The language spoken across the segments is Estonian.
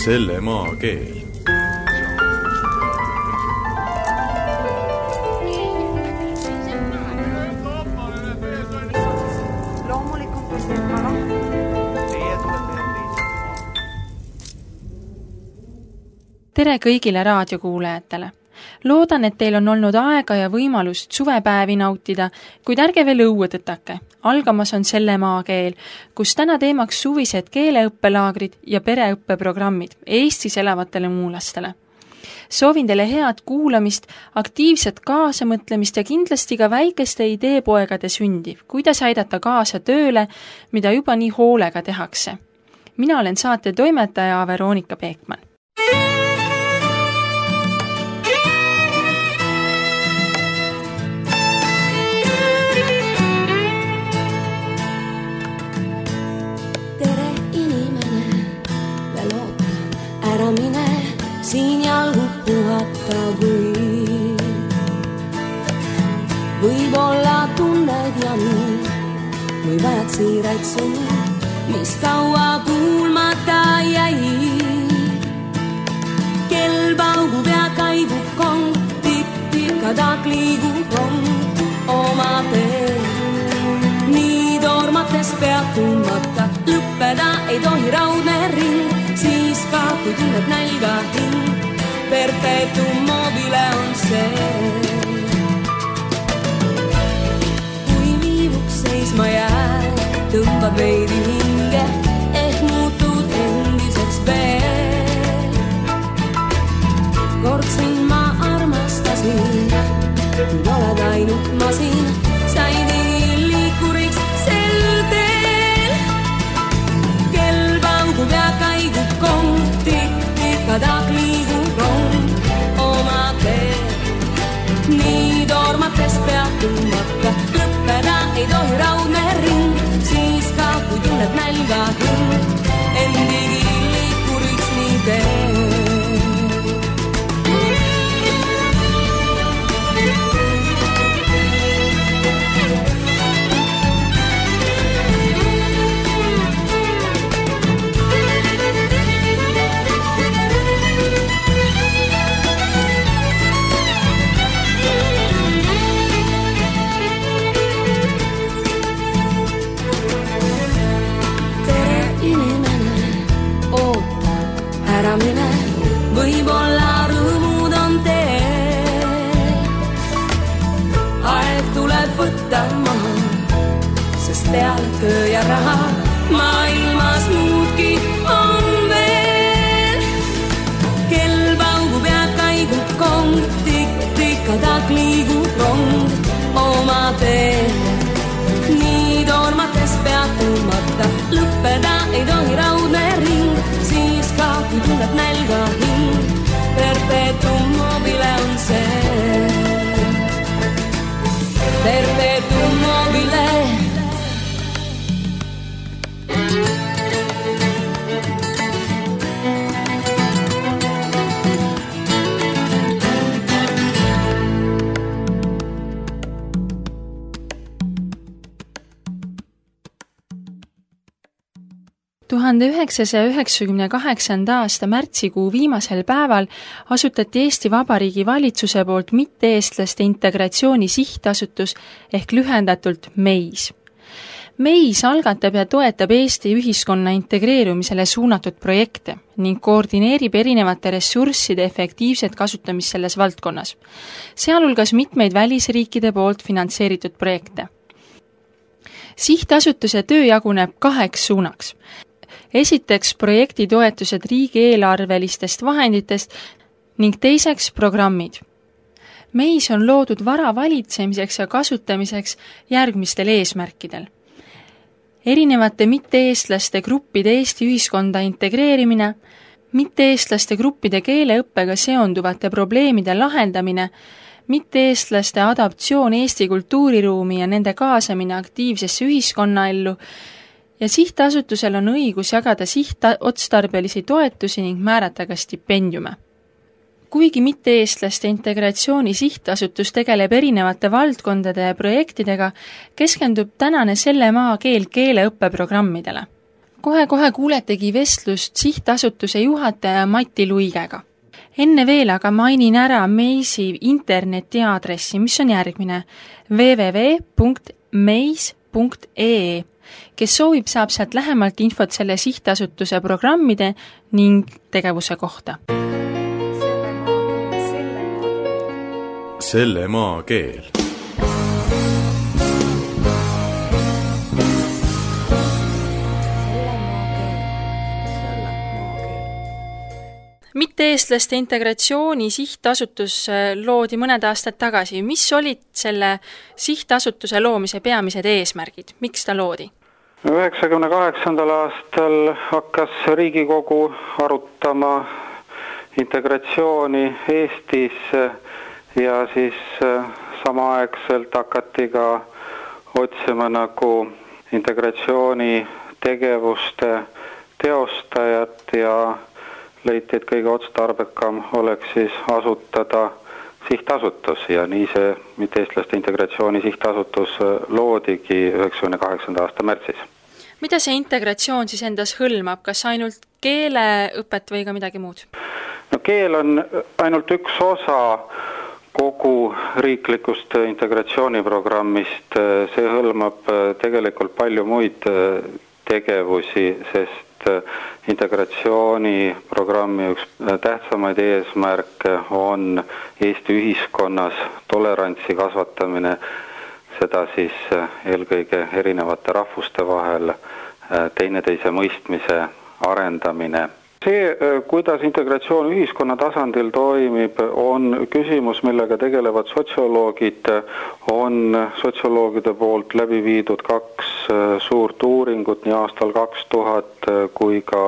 selle maa keel. Tere kõigile raadiokuulajatele! Loodan, et teil on olnud aega ja võimalust suvepäevi nautida, kuid ärge veel õue tõtake. Algamas on selle maakeel, kus täna teemaks suvised keeleõppelaagrid ja pereõppeprogrammid Eestis elavatele muulastele. Soovin teile head kuulamist, aktiivset kaasamõtlemist ja kindlasti ka väikeste ideepoegade sündi, kuidas aidata kaasa tööle, mida juba nii hoolega tehakse. Mina olen saate toimetaja Veronika Peekman. Mine siin jalgu puhata võib-olla tunned janu või vajad siiraid sõnu, mis kaua kuulmata jäi. Kell paugub ja kaibub kong, tikk-tikkadak liigub rong oma teel. Nii tormates peatumata, lõppeda ei tohi raudne ring. Siis ka, kui tunneb nälga hing, perpetuum mobile on see. Kui viivuks seisma jääd, tõmbad veidi hinge, ehk muutud endiseks veel. Kord sind ma armastasin, kui oled ainult masin, said liikuriks sel teel. Kell paugub ja kaigub kong, tikk-tikkadak liigub rong oma teel. Nii tormates peatumata, lõppeda ei tohi raudne ring. Siis ka, kui tunned nälga hing, endigi liikuriks nii teel. Mine, võib-olla rõõmud on teel. Aeg tuleb võtta maha, sest peale töö ja raha maailmas muudki on veel. Kell paugub ja kaigub kong, tikk-tikkadak liigub rong oma teel. Nii tormates peatumata, lõppeda ei tohi raudne ring. Siis ka, kui tunneb nälga hing, perpetuum mobile on see. Perpetuum mobile. aasta märtsikuu viimasel päeval asutati Eesti Vabariigi valitsuse poolt mitte-eestlaste integratsiooni sihtasutus ehk lühendatult MEIS. MEIS algatab ja toetab Eesti ühiskonna integreerumisele suunatud projekte ning koordineerib erinevate ressursside efektiivset kasutamist selles valdkonnas, sealhulgas mitmeid välisriikide poolt finantseeritud projekte. Sihtasutuse töö jaguneb 2 suunaks. Esiteks projektitoetused riigieelarvelistest vahenditest ning teiseks programmid. MEIS on loodud vara valitsemiseks ja kasutamiseks järgmistel eesmärkidel. Erinevate mitte-eestlaste gruppide Eesti ühiskonda integreerimine, mitte-eestlaste gruppide keeleõppega seonduvate probleemide lahendamine, mitte-eestlaste adaptsioon Eesti kultuuriruumi ja nende kaasamine aktiivsesse ühiskonnaellu ja sihtasutusel on õigus jagada sihtotstarbelisi toetusi ning määrata ka stipendiume. Kuigi mitte-eestlaste integratsiooni sihtasutus tegeleb erinevate valdkondade ja projektidega, keskendub tänane selle maakeel keeleõppeprogrammidele. Kohe kuuletegi vestlust sihtasutuse juhataja Mati Luigega. Enne veel aga mainin ära Meisi internetiaadressi, mis on järgmine www.meis.ee. Kes soovib, saab sealt lähemalt infot selle sihtasutuse programmide ning tegevuse kohta. Selle maa keel. Mitte-eestlaste integratsiooni sihtasutus loodi mõned aastad tagasi. Mis olid selle sihtasutuse loomise peamised eesmärgid? Miks ta loodi? 98. aastal hakkas Riigikogu arutama integratsiooni Eestis ja siis samaaegselt hakati ka otsima nagu integratsiooni tegevuste teostajat ja leiti, et kõige otstarbekam oleks siis asutada sihtasutus ja nii see mitte-eestlaste integratsiooni sihtasutus loodigi 98. aasta märtsis. Mida see integratsioon siis endas hõlmab? Kas ainult keeleõpet või ka midagi muud? No keel on ainult üks osa kogu riiklikust integratsiooniprogrammist. See hõlmab tegelikult palju muid tegevusi, sest integratsiooniprogrammi üks tähtsamaid eesmärke on Eesti ühiskonnas tolerantsi kasvatamine, seda siis eelkõige erinevate rahvuste vahel, teineteise mõistmise arendamine. See, kuidas integratsioon ühiskonna tasandil toimib, on küsimus, millega tegelevad sotsioloogid. On sotsioloogide poolt läbi viidud 2 suurt uuringut nii aastal 2000 kui ka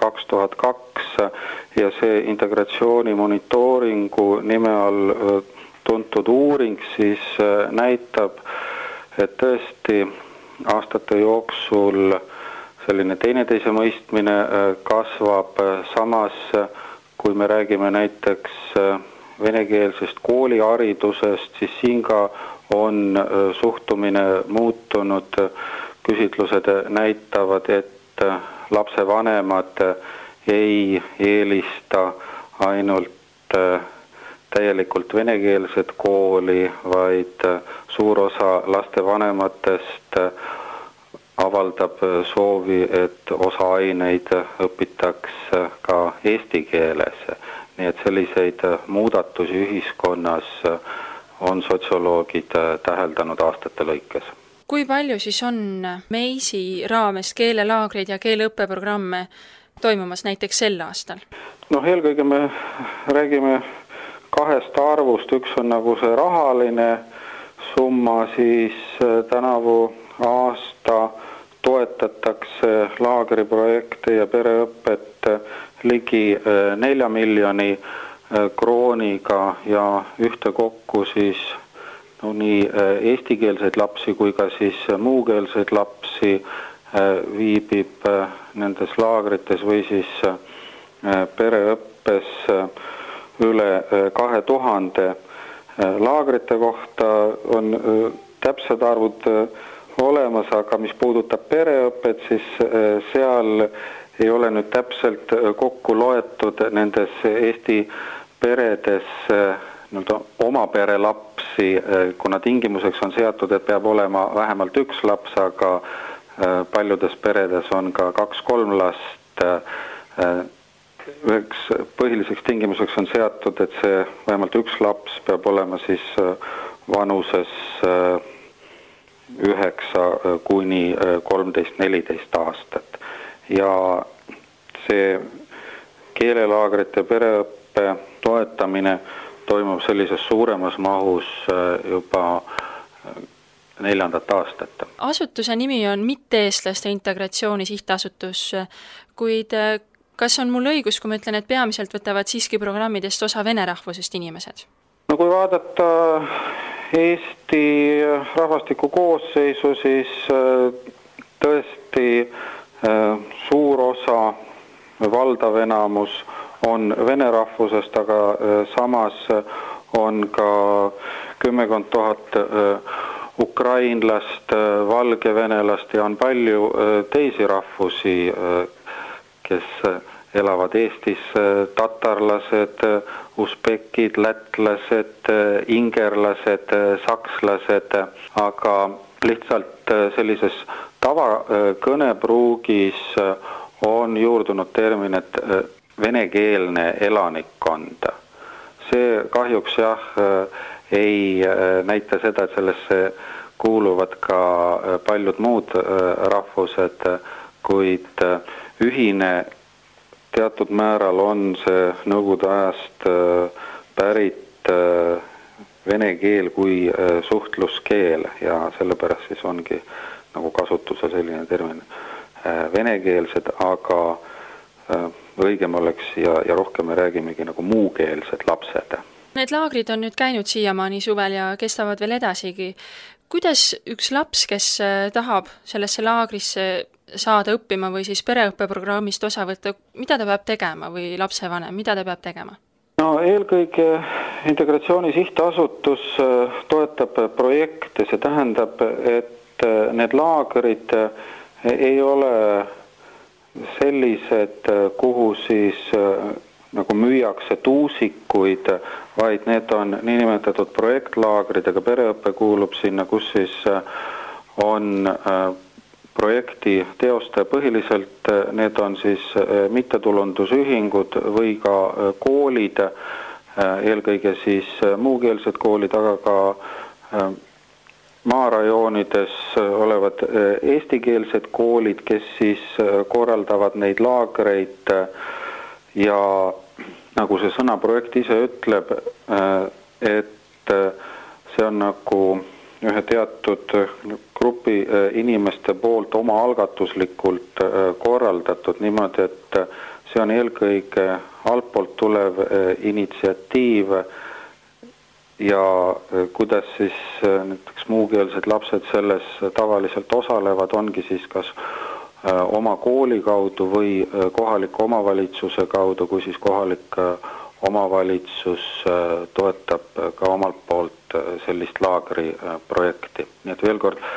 2002 ja see integratsiooni monitooringu nime all tuntud uuring siis näitab, et tõesti aastate jooksul selline teineteise mõistmine kasvab, samas kui me räägime näiteks venekeelsest kooliharidusest, siis siin ka on suhtumine muutunud. Küsitlused näitavad, et lapsevanemad ei eelista ainult täielikult venekeelset kooli, vaid suur osa lastevanematest avaldab soovi, et osa aineid õpitaks ka eesti keeles. Nii et selliseid muudatusi ühiskonnas on sotsioloogid täheldanud aastate lõikes. Kui palju siis on Meisi raames keelelaagreid ja keeleõppeprogramme toimumas näiteks sel aastal? Eelkõige me räägime 2 arvust. Üks on nagu see rahaline summa, siis tänavu aasta toetatakse laagriprojekte ja pereõpet ligi 4 miljoni krooniga ja ühtekokku siis nii eestikeelseid lapsi kui ka siis muukeelseid lapsi viibib nendes laagrites või siis pereõppes üle 2000. Laagrite kohta on täpsed arvud olemas, aga mis puudutab pereõpet, siis seal ei ole nüüd täpselt kokku loetud nendes Eesti peredes oma pere lapsi, kuna tingimuseks on seatud, et peab olema vähemalt 1 laps, aga paljudes peredes on ka 2-3 last. Üheks põhiliseks tingimuseks on seatud, et see vähemalt 1 laps peab olema siis vanuses 9 kuni 13-14 aastat. Ja see keelelaagrite pereõppe toetamine toimub sellises suuremas mahus juba 4. aastat. Asutuse nimi on Mitte-eestlaste integratsiooni sihtasutus, kuid kas on mul õigus, kui ma ütlen, et peamiselt võtavad siiski programmidest osa vene rahvusest inimesed? Kui vaadata Eesti rahvastiku koosseisu, siis tõesti suur osa, valdav enamus on vene rahvusest, aga samas on ka 10 000 ukrainlast, valgevenelast ja on palju teisi rahvusi, kes elavad Eestis, tatarlased, usbekid, lätlased, ingerlased, sakslased, aga lihtsalt sellises tavakõnepruugis on juurdunud termin, et venekeelne elanikkond. See kahjuks ei näita seda, et sellesse kuuluvad ka paljud muud rahvused, kuid ühine teatud määral on see nõukogude ajast pärit vene keel kui suhtluskeel ja sellepärast siis ongi nagu kasutusel selline termin venekeelsed, aga õigem oleks ja rohkem me räägimegi nagu muukeelsed lapsed. Need laagrid on nüüd käinud siiamaani suvel ja kestavad veel edasigi. Kuidas üks laps, kes tahab sellesse laagrisse saada õppima või siis pereõppeprogrammist osa võtta, mida ta peab tegema või lapsevanem, mida ta peab tegema? No eelkõige Integratsiooni Sihtasutus toetab projekte, see tähendab, et need laagrid ei ole sellised, kuhu siis nagu müüakse tuusikuid, vaid need on niinimetatud projektlaagrid, aga pereõppe kuulub sinna, kus siis on projekti teostaja põhiliselt, need on siis mittetulundusühingud või ka koolid, eelkõige siis muukeelsed koolid, aga ka maarajoonides olevad eestikeelsed koolid, kes siis korraldavad neid laagreid ja nagu see sõna projekt ise ütleb, et see on nagu ühe teatud grupi inimeste poolt omaalgatuslikult korraldatud niimoodi, et see on eelkõige altpoolt tulev initsiatiiv ja kuidas siis näiteks muukeelsed lapsed selles tavaliselt osalevad, ongi siis kas oma kooli kaudu või kohaliku omavalitsuse kaudu, kui siis kohalik omavalitsus toetab ka omalt poolt sellist laagri projekti. Nii et veel kord,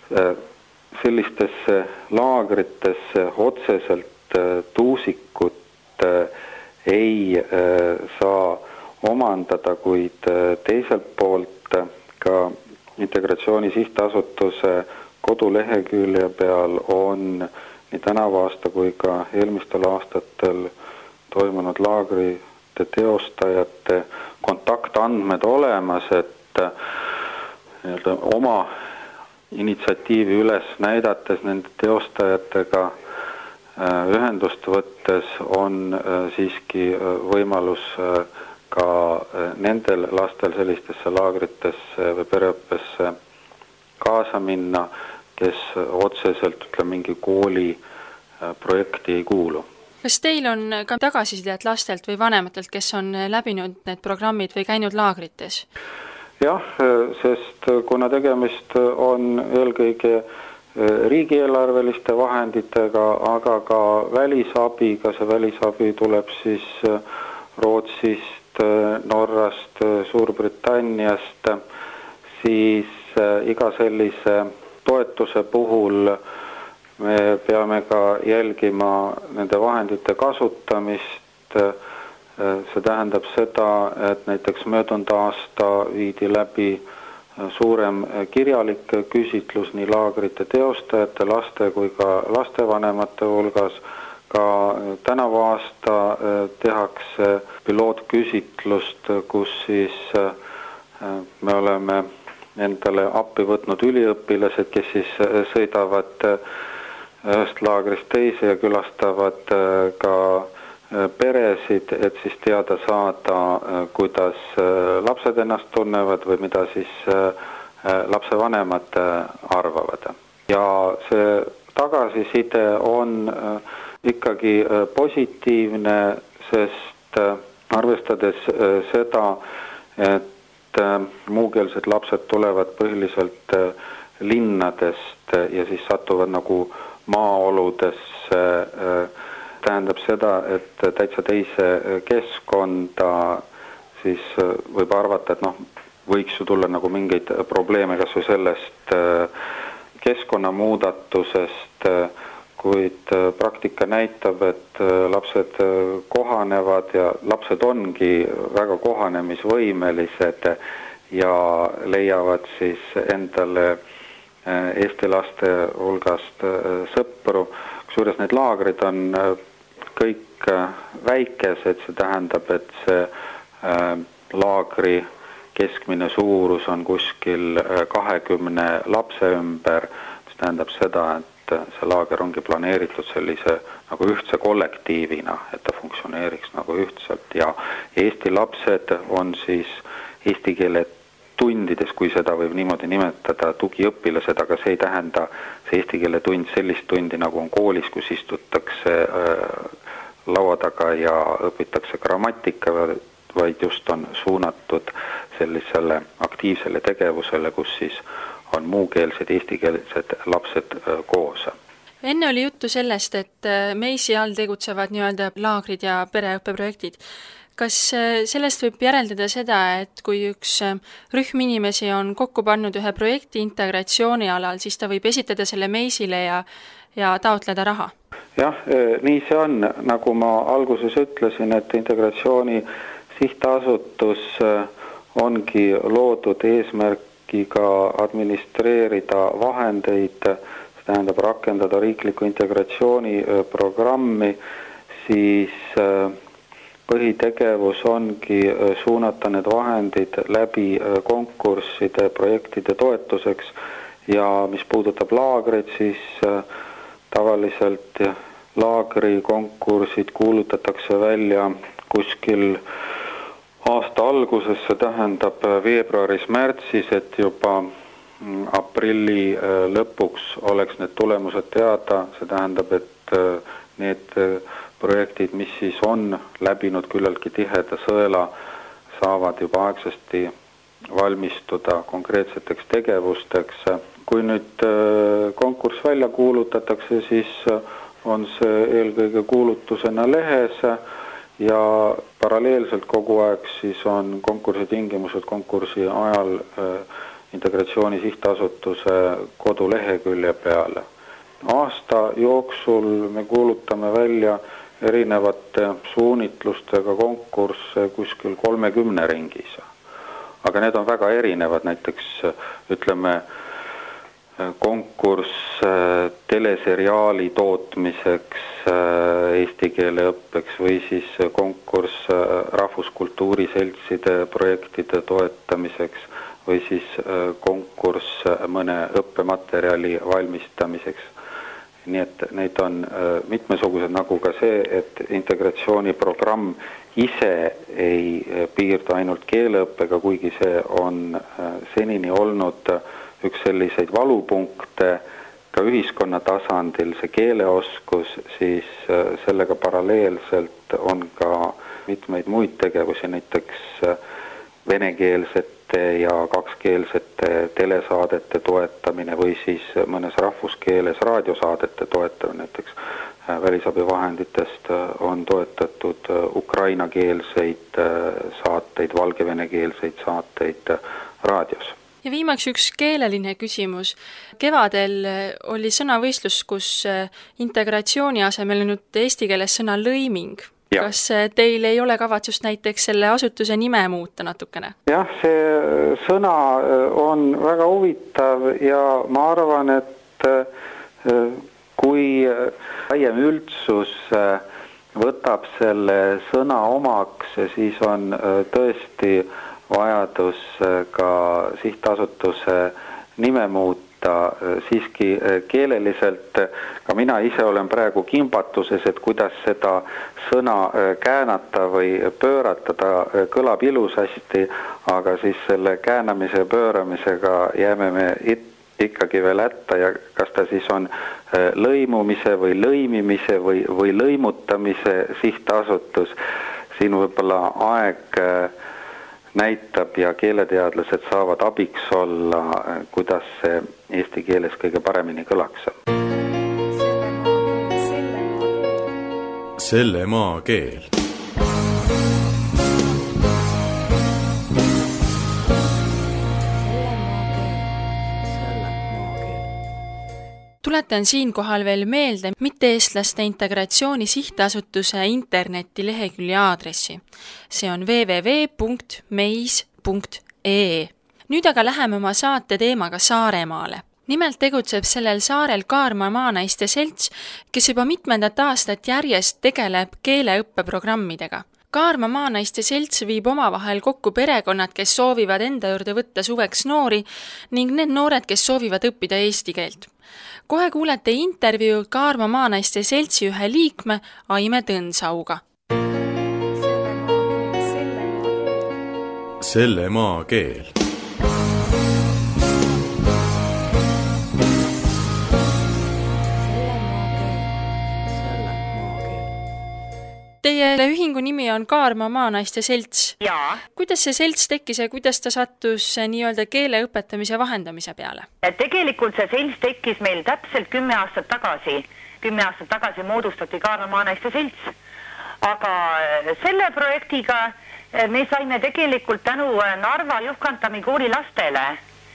sellistesse laagritesse otseselt tuusikut ei saa omandada, kuid teiselt poolt ka Integratsiooni Sihtasutuse kodulehekülje peal on nii tänavu aasta kui ka eelmistel aastatel toimunud laagrite teostajate kontaktandmed olemas, et oma initsiatiivi üles näidates nende teostajatega ühendust võttes on siiski võimalus ka nendel lastel sellistesse laagritesse või pereõppesse kaasa minna, kes otseselt mingi kooli projekti ei kuulu. Kas teil on ka tagasisidet lastelt või vanematelt, kes on läbinud need programmid või käinud laagrites? Jah, sest kuna tegemist on eelkõige riigieelarveliste vahenditega, aga ka välisabiga, see välisabi tuleb siis Rootsist, Norrast, Suurbritanniast, siis iga sellise toetuse puhul me peame ka jälgima nende vahendite kasutamist. See tähendab seda, et näiteks möödunud aasta viidi läbi suurem kirjalik küsitlus nii laagrite teostajate, laste kui ka lastevanemate hulgas. Ka tänavu aasta tehakse pilootküsitlust, kus siis me oleme endale appi võtnud üliõpilased, kes siis sõidavad ühest laagrist teise ja külastavad ka peresid, et siis teada saada, kuidas lapsed ennast tunnevad või mida siis lapsevanemad arvavad. Ja see tagasiside on ikkagi positiivne, sest arvestades seda, et muukeelsed lapsed tulevad põhiliselt linnadest ja siis satuvad nagu maaoludesse, tähendab seda, et täitsa teise keskkonda, siis võib arvata, et võiks ju tulla nagu mingeid probleeme kas või sellest keskkonnamuudatusest, kuid praktika näitab, et lapsed kohanevad ja lapsed ongi väga kohanemisvõimelised ja leiavad siis endale Eesti laste hulgast sõpru. Kusjuures need laagrid on kõik väikesed, see tähendab, et see laagri keskmine suurus on kuskil 20 lapse ümber, mis tähendab seda, et see laager ongi planeeritud sellise nagu ühtse kollektiivina, et ta funktsioneeriks nagu ühtselt ja Eesti lapsed on siis eesti keele tundides, kui seda võib niimoodi nimetada, tugiõpilased, aga see ei tähenda see eesti keele tund sellist tundi, nagu on koolis, kus istutakse laua taga ja õpitakse grammatika, vaid just on suunatud sellisele aktiivsele tegevusele, kus siis on muukeelsed, eestikeelsed lapsed koos. Enne oli juttu sellest, et MEIS-i all tegutsevad nii-öelda laagrid ja pereõppeprojektid. Kas sellest võib järeldada seda, et kui üks rühm inimesi on kokku pannud ühe projekti integratsiooni alal, siis ta võib esitada selle MEIS-ile ja taotleda raha? Jah, nii see on. Nagu ma alguses ütlesin, et integratsiooni sihtasutus ongi loodud eesmärgiga administreerida vahendeid, see tähendab rakendada riikliku integratsiooni programmi, siis põhitegevus ongi suunata need vahendid läbi konkursside, projektide toetuseks ja mis puudutab laagreid, siis tavaliselt laagri konkursid kuulutatakse välja kuskil aasta alguses, see tähendab veebruaris-märtsis, et juba aprilli lõpuks oleks need tulemused teada, see tähendab, et need projektid, mis siis on läbinud küllaltki tiheda sõela, saavad juba aegsasti valmistuda konkreetseteks tegevusteks. Kui nüüd konkurss välja kuulutatakse, siis on see eelkõige kuulutusena lehes ja paralleelselt kogu aeg siis on konkursi tingimused konkursi ajal integratsiooni sihtasutuse kodulehekülje peale. Aasta jooksul me kuulutame välja erinevate suunitlustega konkursse kuskil 30 ringis. Aga need on väga erinevad, näiteks ütleme konkurss teleseriaali tootmiseks eesti keele õppeks või siis konkurss rahvuskultuuriseltside projektide toetamiseks või siis konkurss mõne õppematerjali valmistamiseks. Nii et neid on mitmesugused, nagu ka see, et integratsiooniprogramm ise ei piirdu ainult keeleõppega, kuigi see on senini olnud üks selliseid valupunkte ka ühiskonna tasandil, see keeleoskus, siis sellega paralleelselt on ka mitmeid muid tegevusi, näiteks venekeelsete ja kakskeelsete telesaadete toetamine või siis mõnes rahvuskeeles raadiosaadete toetamine, näiteks välisabivahenditest on toetatud ukrainakeelseid saateid, valgevenekeelseid saateid raadios. Ja viimaks üks keeleline küsimus. Kevadel oli sõnavõistlus, kus integratsiooni asemel on nüüd eesti keeles sõna lõiming. Ja. Kas teil ei ole kavatsust näiteks selle asutuse nime muuta natukene? Jah, see sõna on väga huvitav ja ma arvan, et kui laiem üldsus võtab selle sõna omaks, siis on tõesti vajadus ka sihtasutuse nime muuta. Siiski keeleliselt ka mina ise olen praegu kimbatuses, et kuidas seda sõna käänata või pöörata, ta kõlab ilusasti, aga siis selle käänamise ja pööramisega jääme me ikkagi veel hätta ja kas ta siis on lõimumise või lõimimise või lõimutamise sihtasutus, siin võib-olla aeg näitab ja keeleteadlased saavad abiks olla, kuidas see eesti keeles kõige paremini kõlaks. Selle maa keel. Tuletan siinkohal veel meelde mitte-eestlaste integratsiooni sihtasutuse internetilehekülje aadressi. See on www.meis.ee. Nüüd aga läheme oma saate teemaga Saaremaale. Nimelt tegutseb sellel saarel Kaarma maanaiste selts, kes juba mitmendat aastat järjest tegeleb keeleõppeprogrammidega. Kaarma maanaiste selts viib omavahel kokku perekonnad, kes soovivad enda juurde võtta suveks noori ning need noored, kes soovivad õppida eesti keelt. Kohe kuulete intervjuu Kaarma maanaiste seltsi ühe liikme Aime Tõnsauga. Selle maa keel. Teie ühingu nimi on Kaarma maanaiste selts. Jaa. Kuidas see selts tekkis ja kuidas ta sattus nii-öelda keele õpetamise vahendamise peale? Tegelikult see selts tekkis meil täpselt 10 aastat tagasi. 10 aastat tagasi moodustati Kaarma maanaiste selts. Aga selle projektiga me saime tegelikult tänu Narva Juhkantami kooli lastele.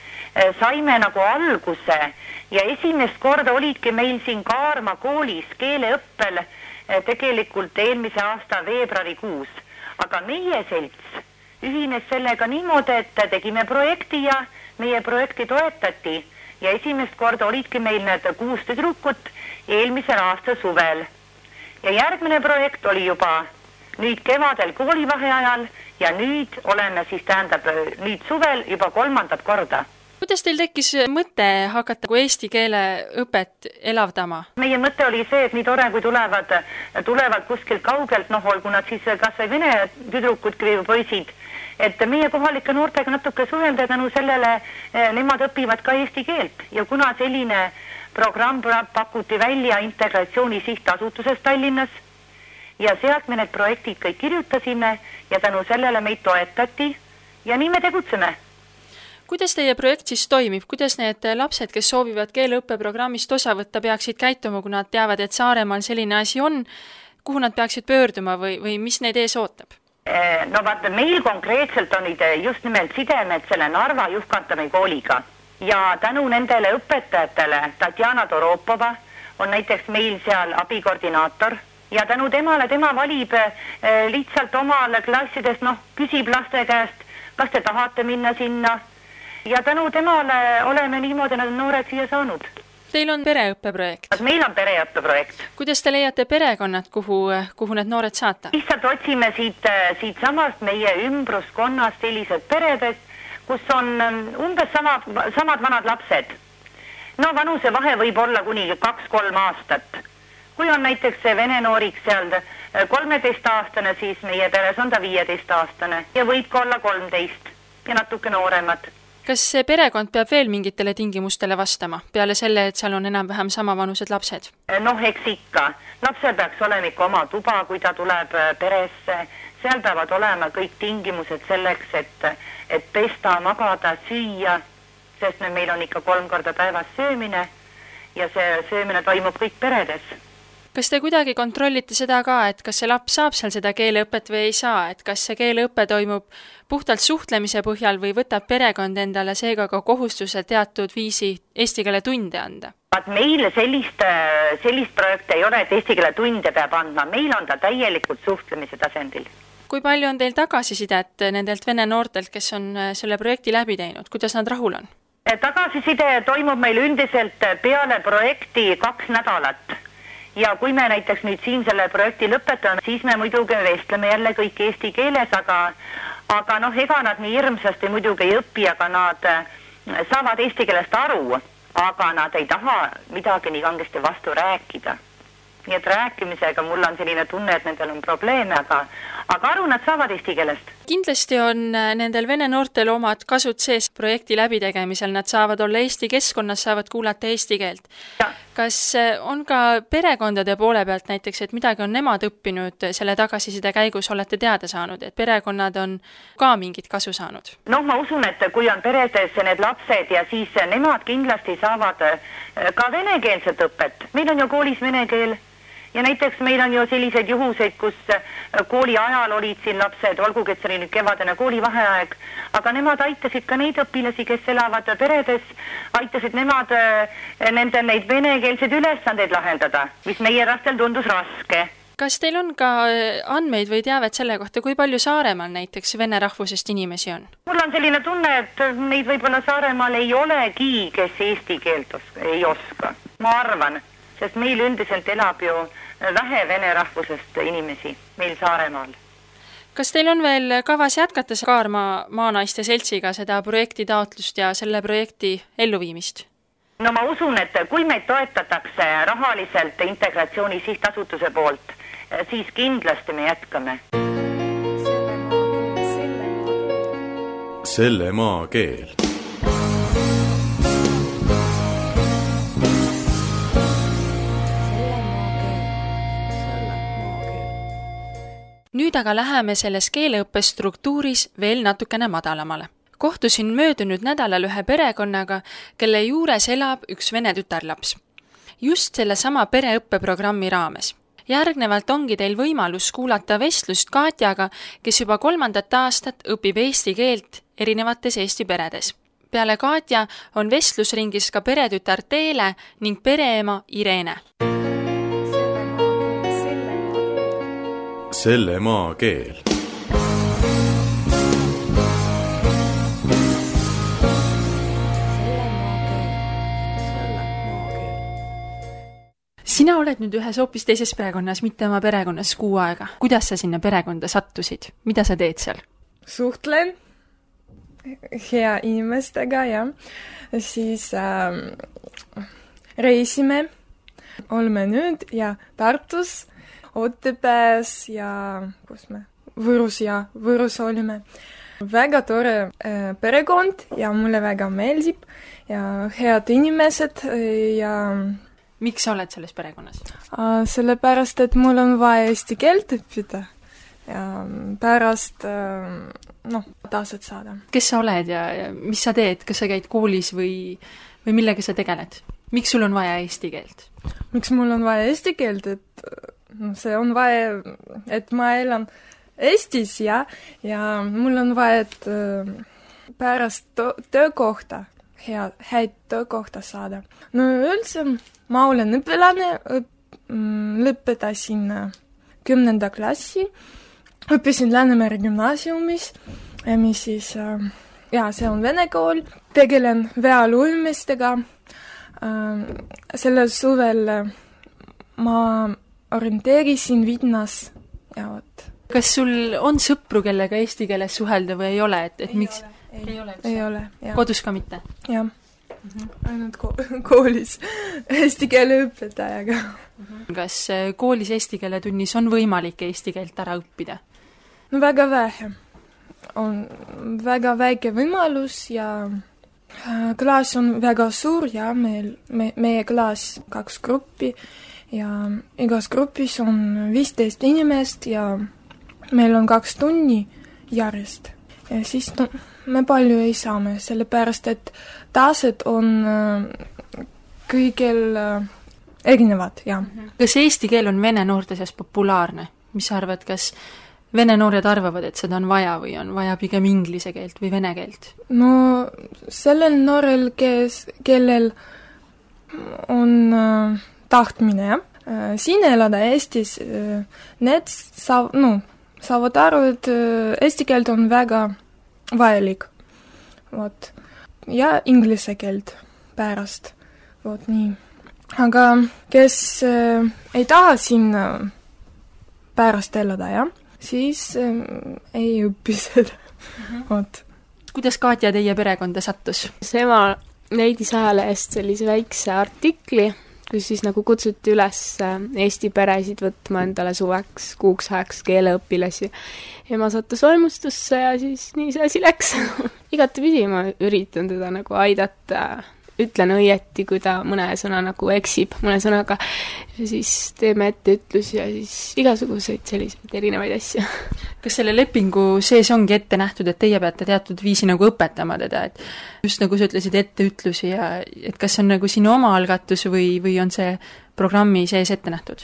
Saime nagu alguse ja esimest korda olidki meil siin Kaarma koolis keeleõppel tegelikult eelmise aasta veebruarikuus. Aga meie selts ühines sellega niimoodi, et tegime projekti ja meie projekti toetati. Ja esimest korda olidki meil need 6 tüdrukut eelmisel aasta suvel. Ja järgmine projekt oli juba nüüd kevadel koolivaheajal ja nüüd oleme siis nüüd suvel juba 3. korda. Kuidas teil tekkis mõte hakata eesti keele õpet elavdama? Meie mõte oli see, et nii tore, kui tulevad kuskilt kaugelt, olgu nad siis kas või vene tüdrukud või poisid, et meie kohalike noortega natuke suhelda tänu sellele, nemad õpivad ka eesti keelt. Ja kuna selline programm pakuti välja integratsiooni sihtasutuses Tallinnas ja sealt me need projektid kõik kirjutasime ja tänu sellele meid toetati ja nii me tegutseme. Kuidas teie projekt siis toimib? Kuidas need lapsed, kes soovivad keeleõppeprogrammist osa võtta, peaksid käituma, kui nad teavad, et Saaremaal selline asi on? Kuhu nad peaksid pöörduma või mis neid ees ootab? No vaata, meil konkreetselt on just nimelt sidemed selle Narva Juhkantami kooliga. Ja tänu nendele õpetajatele, Tatjana Toropova on näiteks meil seal abikoordinaator ja tänu temale tema valib lihtsalt omal klassides, küsib laste käest, kas te tahate minna sinna. Ja tänu temale oleme niimoodi need noored siia saanud. Teil on pereõppeprojekt? Meil on pereõppeprojekt. Kuidas te leiate perekonnad, kuhu need noored saata? Lihtsalt otsime siit samast meie ümbruskonnast sellised pereded, kus on umbes samad vanad lapsed. Vanuse vahe võib olla kuni 2-3 aastat. Kui on näiteks see vene noorik seal 13-aastane, siis meie peres on ta 15-aastane ja võib ka olla 13 ja natuke nooremad. Kas see perekond peab veel mingitele tingimustele vastama, peale selle, et seal on enam-vähem samavanused lapsed? Eks ikka. Lapsel peaks olema ikka oma tuba, kui ta tuleb peresse. Seal peavad olema kõik tingimused selleks, et pesta, magada, süüa, sest meil on ikka 3 korda päevas söömine ja see söömine toimub kõik peredes. Kas te kuidagi kontrollite seda ka, et kas see laps saab seal seda keeleõpet või ei saa, et kas see keeleõpe toimub puhtalt suhtlemise põhjal või võtab perekond endale seega ka kohustuse teatud viisi eesti keele tunde anda? Meil sellist projekte ei ole, et eesti keele tunde peab andma. Meil on ta täielikult suhtlemise tasandil. Kui palju on teil tagasisidet nendelt vene noortelt, kes on selle projekti läbi teinud? Kuidas nad rahul on? Tagasiside toimub meil üldiselt peale projekti 2 nädalat. Ja kui me näiteks nüüd siin selle projekti lõpetame, siis me muidugi vestleme jälle kõik eesti keeles, aga ega nad nii hirmsasti muidugi ei õpi, aga nad saavad eesti keelest aru, aga nad ei taha midagi nii kangesti vastu rääkida. Nii et rääkimisega mul on selline tunne, et nendel on probleeme, aga aru nad saavad eesti keelest. Kindlasti on nendel vene noortel omad kasud sees projekti läbitegemisel. Nad saavad olla eesti keskkonnas, saavad kuulata eesti keelt. Ja. Kas on ka perekondade poole pealt näiteks, et midagi on nemad õppinud selle tagasiside käigus, olete teada saanud, et perekonnad on ka mingit kasu saanud? Ma usun, et kui on peredes need lapsed ja siis nemad kindlasti saavad ka venekeelset õpet. Meil on ju koolis vene keel ja näiteks meil on ju selliseid juhuseid, kus kooli ajal olid siin lapsed, olgugi, et see oli nüüd kevadene koolivaheaeg, aga nemad aitasid ka neid õpilasi, kes elavad peredes, aitasid nemad nende neid venekeelseid ülesandeid lahendada, mis meie lastel tundus raske. Kas teil on ka andmeid või teavet selle kohta, kui palju Saaremaal näiteks vene rahvusest inimesi on? Mul on selline tunne, et neid võib-olla Saaremaal ei olegi, kes eesti keelt ei oska. Ma arvan, sest meil üldiselt elab ju vähe vene rahvusest inimesi meil Saaremaal. Kas teil on veel kavas jätkata Kaarma maanaiste seltsiga seda projekti taotlust ja selle projekti elluviimist? No ma usun, et kui meid toetatakse rahaliselt Integratsiooni Sihtasutuse poolt, siis kindlasti me jätkame. Selle maa keel. Nüüd aga läheme selles keeleõppe struktuuris veel natukene madalamale. Kohtusin möödunud nädalal ühe perekonnaga, kelle juures elab üks vene tütarlaps. Just selle sama pereõppeprogrammi raames. Järgnevalt ongi teil võimalus kuulata vestlust Katjaga, kes juba 3. aastat õpib eesti keelt erinevates Eesti peredes. Peale Katja on vestlusringis ka peretütar Teele ning pereema Irene. Selle maa keel. Sina oled nüüd ühes hoopis teises perekonnas, mitte oma perekonnas 6 aega. Kuidas sa sinna perekonda sattusid? Mida sa teed seal? Suhtlen hea inimestega, ja siis reisime. Oleme nüüd ja Tartus, Otepääs ja kus me? Võrus olime. Väga tore perekond ja mulle väga meeldib ja head inimesed ja... Miks sa oled selles perekonnas? Sellepärast, et mul on vaja eesti keelt õppida ja pärast taset saada. Kes sa oled ja mis sa teed? Kas sa käid koolis või millega sa tegeled? Miks sul on vaja eesti keelt? Miks mul on vaja eesti keelt? See on vaja, et ma elan Eestis ja mul on vaja, et pärast töökohta, häid töökohta saada. No üldse ma olen õpilane, lõpetasin 10. klassi, õppisin Läänemere gümnaasiumis, mis siis, see on vene kool, tegelen vealuimistega. Sellel suvel ma orienteerisin Vidnas ja vot. Kas sul on sõpru, kellega eesti keeles suhelda või ei ole? Miks? Ei ole. Kodus ka mitte? Jah. Ainult koolis eesti keele õpetajaga. Kas koolis eesti keele tunnis on võimalik eesti keelt ära õppida? No väga vähe. On väga väike võimalus ja klaas on väga suur ja meie klaas 2 gruppi ja igas grupis on 15 inimest ja meil on 2 tunni järjest. Ja siis me palju ei saame, sellepärast, et taset on kõigil erinevad, jah. Kas eesti keel on vene noorte seas populaarne? Mis sa arvad, kas vene noored arvavad, et seda on vaja või on vaja pigem inglise keelt või vene keelt? No sellel noorel, kellel on tahtmine, jah. Siin elada Eestis, need saavad aru, et eesti keelt on väga vajalik. Vot. Ja inglise keelt pärast. Vot nii. Aga kes ei taha siin pärast elada, jah, siis ei õppi seda. Vot. Kuidas Katja teie perekonda sattus? Ema leidis ajalehest sellise väikse artikli, kus siis nagu kutsuti üles Eesti peresid võtma endale suveks 6 ajaks keeleõpilasi. Ema sattus vaimustusse ja siis nii see asi läks. Igatepidi ma üritan teda nagu aidata, ütlen õieti, kui ta mõne sõna nagu eksib mõne sõnaga. Ja siis teeme etteütlusi ja siis igasuguseid selliseid erinevaid asju. Kas selle lepingu sees ongi ette nähtud, et teie peate teatud viisi nagu õpetama teda, et just nagu sa ütlesid etteütlusi ja et kas on nagu sinu oma algatus või on see programmi sees ette nähtud?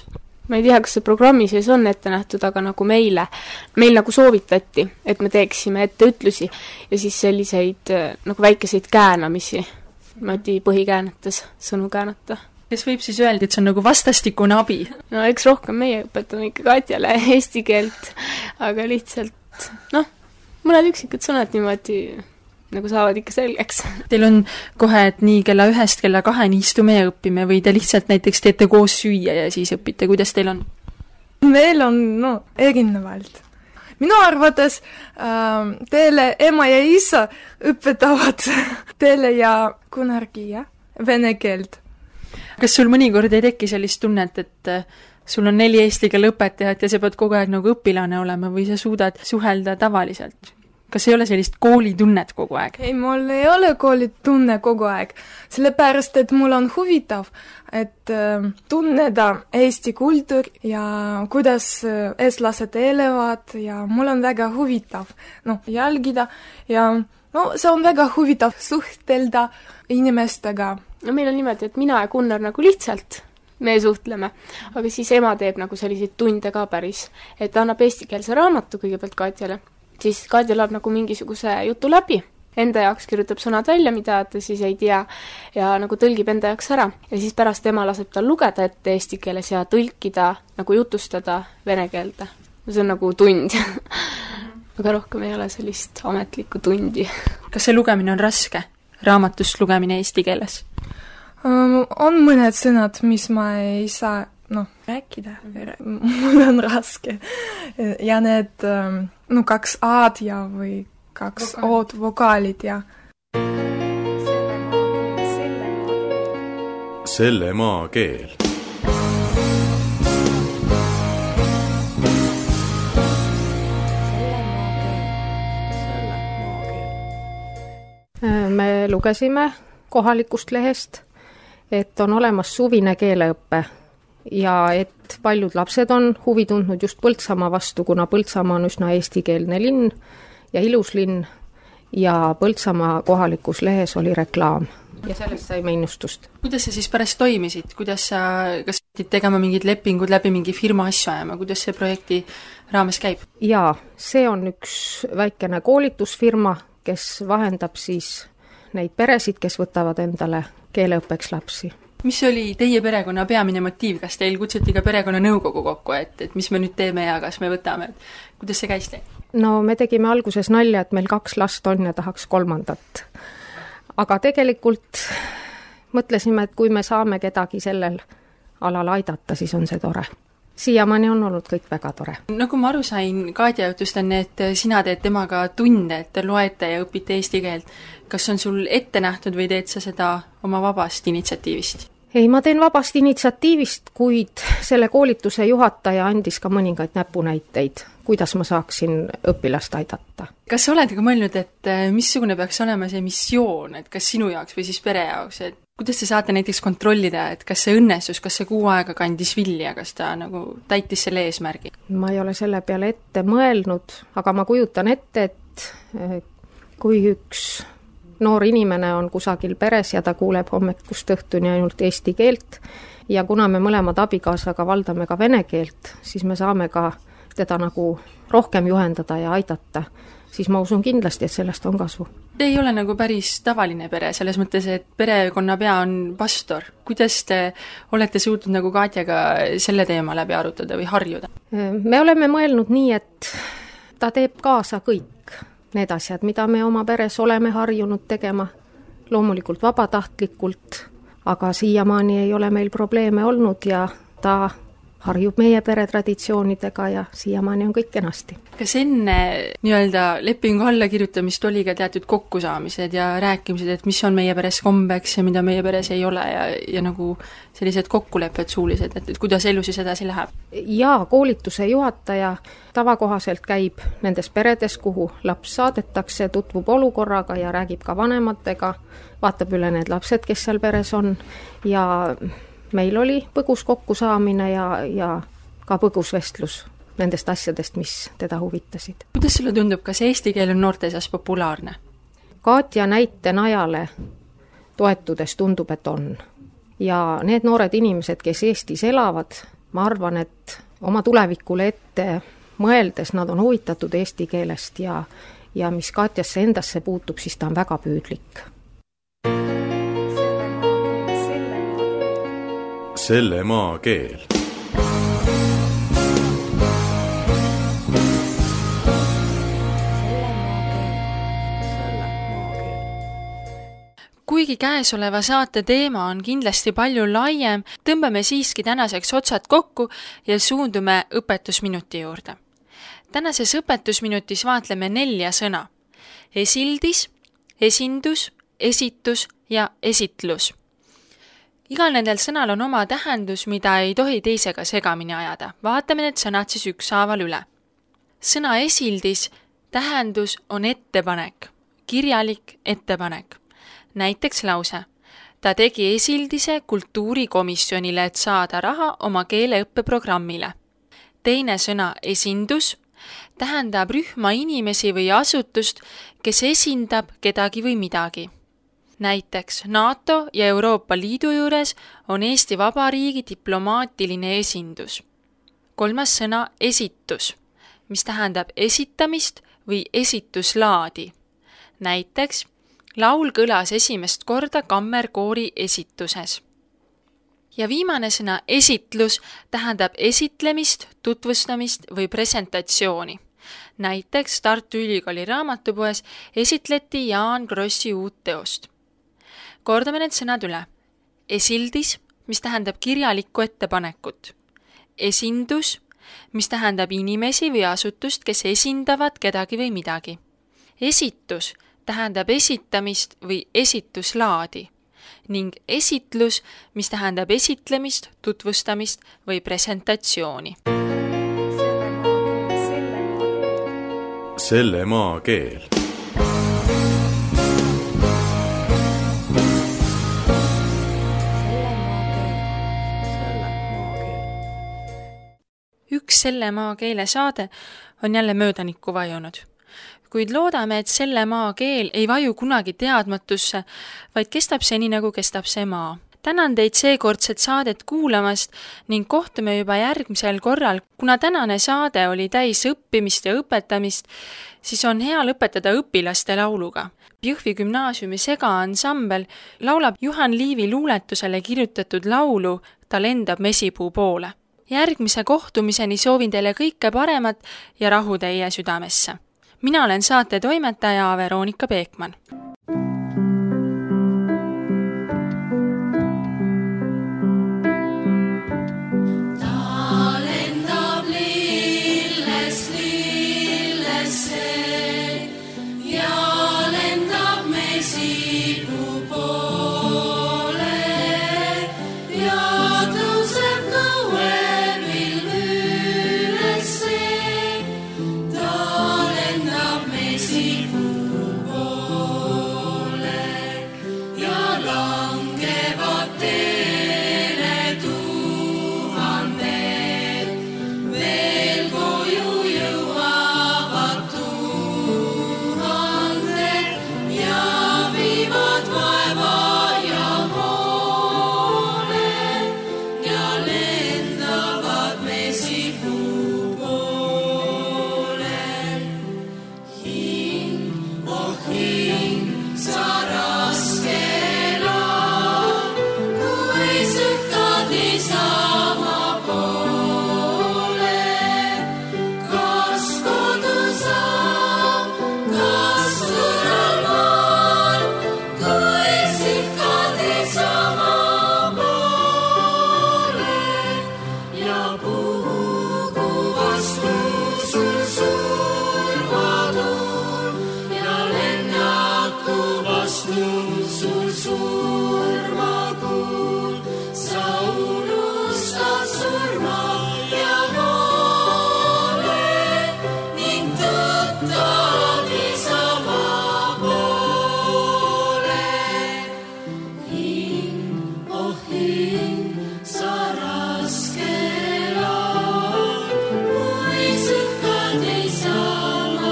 ma ei tea, kas see programmi sees on ette nähtud, aga nagu meil nagu soovitati, et me teeksime etteütlusi ja siis selliseid nagu väikeseid käänamisi, niimoodi põhikäänetes sõnu käänata. Kes võib siis öelda, et see on nagu vastastikune abi? No eks rohkem meie õpetame ikka Katjale eesti keelt, aga lihtsalt, mõned üksikud sõnad niimoodi nagu saavad ikka selgeks. Teil on kohe, et nii kella 1 kella 2 istume ja õpime või te lihtsalt näiteks teete koos süüa ja siis õpite, kuidas teil on? Meil on erinevalt. Minu arvates teile ema ja isa õpetavad teile ja kunagi vene keelt. Kas sul mõnikord ei teki sellist tunnet, et sul on 4 eesti keele õpetajat ja sa pead kogu aeg nagu õpilane olema või sa suudad suhelda tavaliselt? Kas ei ole sellist koolitunnet kogu aeg? Ei, mul ei ole koolitunne kogu aeg, sellepärast, et mul on huvitav, et tunneda eesti kultuur ja kuidas eestlased elavad ja mul on väga huvitav jälgida ja see on väga huvitav suhtelda inimestega. No meil on niimoodi, et mina ja Gunnar nagu lihtsalt me suhtleme, aga siis ema teeb nagu selliseid tunde ka päris, et ta annab eestikeelse raamatu kõigepealt Katjale. Siis Katja loeb nagu mingisuguse jutu läbi, enda jaoks kirjutab sõnad välja, mida ta siis ei tea ja nagu tõlgib enda jaoks ära. Ja siis pärast ema laseb tal lugeda ette eesti keeles ja tõlkida, nagu jutustada vene keelde. See on nagu tund. Aga rohkem ei ole sellist ametlikku tundi. Kas see lugemine on raske? Raamatust lugemine eesti keeles? On mõned sõnad, mis ma ei saa rääkida. Mul on raske. Ja need 2 A-d ja või 2 O-d vokaalid ja Selle maa keel. Me lugesime kohalikust lehest, et on olemas suvine keeleõppe ja et paljud lapsed on huvi tundnud just Põltsamaa vastu, kuna Põltsamaa on üsna eestikeelne linn ja ilus linn ja Põltsamaa kohalikus lehes oli reklaam ja sellest saime innustust. Kuidas sa siis pärast toimisid? Kas pidid tegema mingid lepingud läbi mingi firma asju ajama? Kuidas see projekti raames käib? Jaa, see on üks väikene koolitusfirma, kes vahendab siis neid peresid, kes võtavad endale keeleõppeks lapsi. Mis oli teie perekonna peamine motiiv? Kas teil kutsuti ka perekonna nõukogu kokku, et mis me nüüd teeme ja kas me võtame? Kuidas see käis teil? No me tegime alguses nalja, et meil 2 last on ja tahaks 3. Aga tegelikult mõtlesime, et kui me saame kedagi sellel alal aidata, siis on see tore. Siiamaani on olnud kõik väga tore. Nagu ma aru sain, Katja jutust on, et sina teed temaga tunde, et te loete ja õpite eesti keelt. Kas on sul ette nähtud või teed sa seda oma vabast initsiatiivist? Ei, ma teen vabast initsiatiivist, kuid selle koolituse juhataja andis ka mõningaid näpunäiteid, kuidas ma saaksin õpilast aidata. Kas sa oled ka mõelnud, et missugune peaks olema see missioon, et kas sinu jaoks või siis pere jaoks, et kuidas te saate näiteks kontrollida, et kas see õnnestus, kas see 6 aega kandis vilja, kas ta nagu täitis selle eesmärgi? Ma ei ole selle peale ette mõelnud, aga ma kujutan ette, et kui üks noor inimene on kusagil peres ja ta kuuleb hommikust õhtuni ainult eesti keelt ja kuna me mõlemad abikaasaga valdame ka vene keelt, siis me saame ka teda nagu rohkem juhendada ja aidata, siis ma usun kindlasti, et sellest on kasu. Te ei ole nagu päris tavaline pere, selles mõttes, et perekonna pea on pastor. Kuidas te olete suutnud nagu Katjaga selle teema läbi arutada või harjuda? Me oleme mõelnud nii, et ta teeb kaasa kõik need asjad, mida me oma peres oleme harjunud tegema, loomulikult vabatahtlikult, aga siiamaani ei ole meil probleeme olnud ja ta harjub meie pere traditsioonidega ja siiamaani on kõik kenasti. Kas enne nii-öelda lepingu allakirjutamist oli ka teatud kokkusaamised ja rääkimised, et mis on meie peres kombeks ja mida meie peres ei ole ja nagu sellised kokkulepped suulised, et kuidas elu siis edasi läheb? Jaa, koolituse juhataja tavakohaselt käib nendes peredes, kuhu laps saadetakse, tutvub olukorraga ja räägib ka vanematega, vaatab üle need lapsed, kes seal peres on ja meil oli põgus kokkusaamine ja ka põgus vestlus nendest asjadest, mis teda huvitasid. Kuidas sulle tundub, kas eesti keel on noorte seas populaarne? Katja näite najale toetudes tundub, et on. Ja need noored inimesed, kes Eestis elavad, ma arvan, et oma tulevikule ette mõeldes nad on huvitatud eesti keelest ja mis Katjasse endasse puutub, siis ta on väga püüdlik. Selle maa keel. Kuigi käesoleva saate teema on kindlasti palju laiem, tõmbame siiski tänaseks otsad kokku ja suundume õpetusminuti juurde. Tänases õpetusminutis vaatleme 4 sõna. Esildis, esindus, esitus ja esitlus. Igal nendel sõnal on oma tähendus, mida ei tohi teisega segamini ajada. Vaatame need sõnad siis ükshaaval üle. Sõna esildis tähendus on ettepanek, kirjalik ettepanek. Näiteks lause. Ta tegi esildise kultuurikomisjonile, et saada raha oma keeleõppeprogrammile. Teine sõna esindus tähendab rühma inimesi või asutust, kes esindab kedagi või midagi. Näiteks NATO ja Euroopa Liidu juures on Eesti Vabariigi diplomaatiline esindus. 3. sõna esitus, mis tähendab esitamist või esituslaadi. Näiteks laul kõlas esimest korda kammerkoori esituses. Ja viimane sõna esitlus tähendab esitlemist, tutvustamist või presentatsiooni. Näiteks Tartu Ülikooli raamatupoes esitleti Jaan Krossi uut teost. Kordame need sõnad üle. Esildis, mis tähendab kirjalikku ettepanekut. Esindus, mis tähendab inimesi või asutust, kes esindavad kedagi või midagi. Esitus tähendab esitamist või esituslaadi ning esitlus, mis tähendab esitlemist, tutvustamist või presentatsiooni. Selle maa keel. Üks Selle maa keele saade on jälle möödanikku vajunud. Kuid loodame, et selle maa keel ei vaju kunagi teadmatusse, vaid kestab seni, nagu kestab see maa. Tänan teid seekordset saadet kuulamast ning kohtume juba järgmisel korral. Kuna tänane saade oli täis õppimist ja õpetamist, siis on hea lõpetada õpilaste lauluga. Jõhvi gümnaasiumi segaansambel laulab Juhan Liivi luuletusele kirjutatud laulu Ta lendab mesipuu poole. Järgmise kohtumiseni soovin teile kõike paremat ja rahu teie südamesse. Mina olen saate toimetaja Veronika Peekman.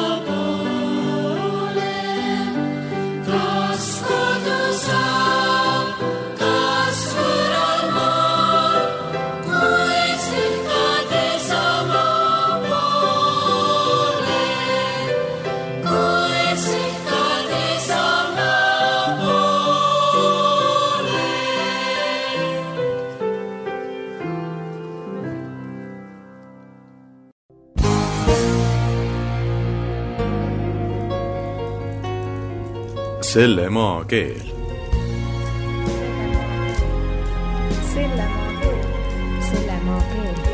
Kas kodu saa selle maa keel. Selle maa keel. Selle maa keel.